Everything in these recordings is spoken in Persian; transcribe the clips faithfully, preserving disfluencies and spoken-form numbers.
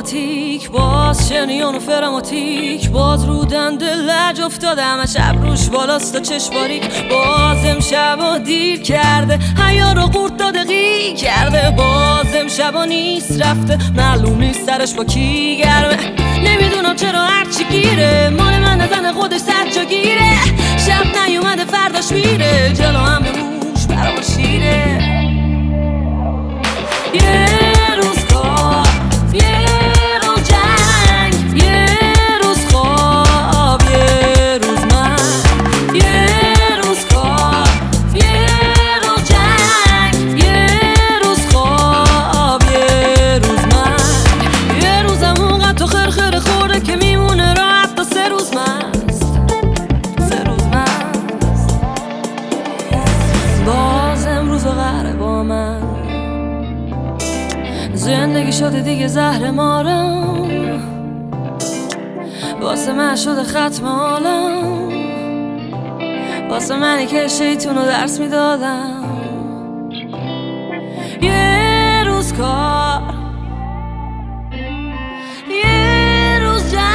اتوماتیک، باز شنیون و فراماتیک، باز رو دنده لج افتاده همه شب روش بالاست و چشم باریک. باز امشب و دیر کرده حیا رو قورت داده قی کرده، باز امشب نیست رفته معلوم نیست سرش با کی گرمه. نمیدونم چرا هرچی گیره مال من نزن خودش صد جا گیره، شب نیومده فرداش میره جلو هم به موش برام شیره. یه روز کار، یه روز جنگ، یه روز خواب، یه روز من. یه روز کار، یه روز جنگ، یه روز خواب، یه روز من. یه روزم اونقدر تو خرخره خورده که میمونه راحت تا سه روز مست، سه روز مست. باز امروز قهره با من، زندگی شده دیگه زهر مارم، واسه من شده ختم عالم، واسه منی که شیطونو درس میدادم. یه روز کار، یه روز جنگ.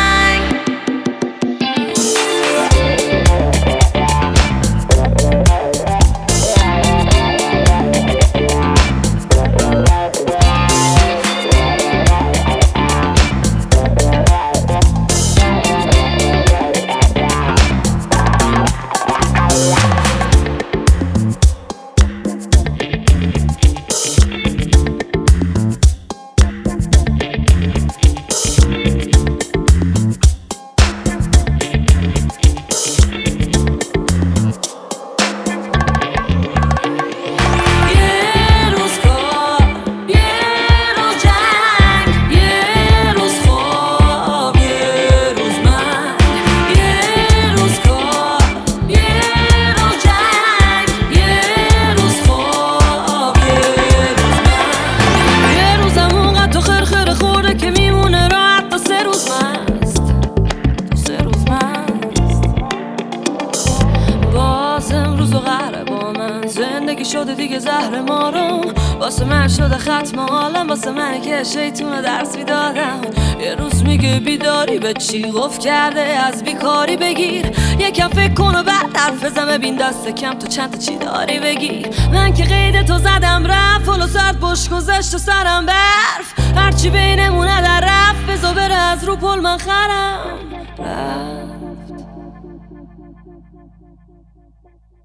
زندگی شده دیگه زهر مارم، واسه من شده ختم عالم، واسه من که شیطونو درس میدادم. یه روز میگه بیداری به چی قفل کرده از بیکاری بگیر، یکم فکر کن و بعد حرف بزن ببین دست کم تو چند تا چی داری بگیر. من که قید تو زدم رفت فلو ساعت بش گذشت و سرم برف، هرچی بینمونه در رفت بزا بره از رو پل من خرم رفت.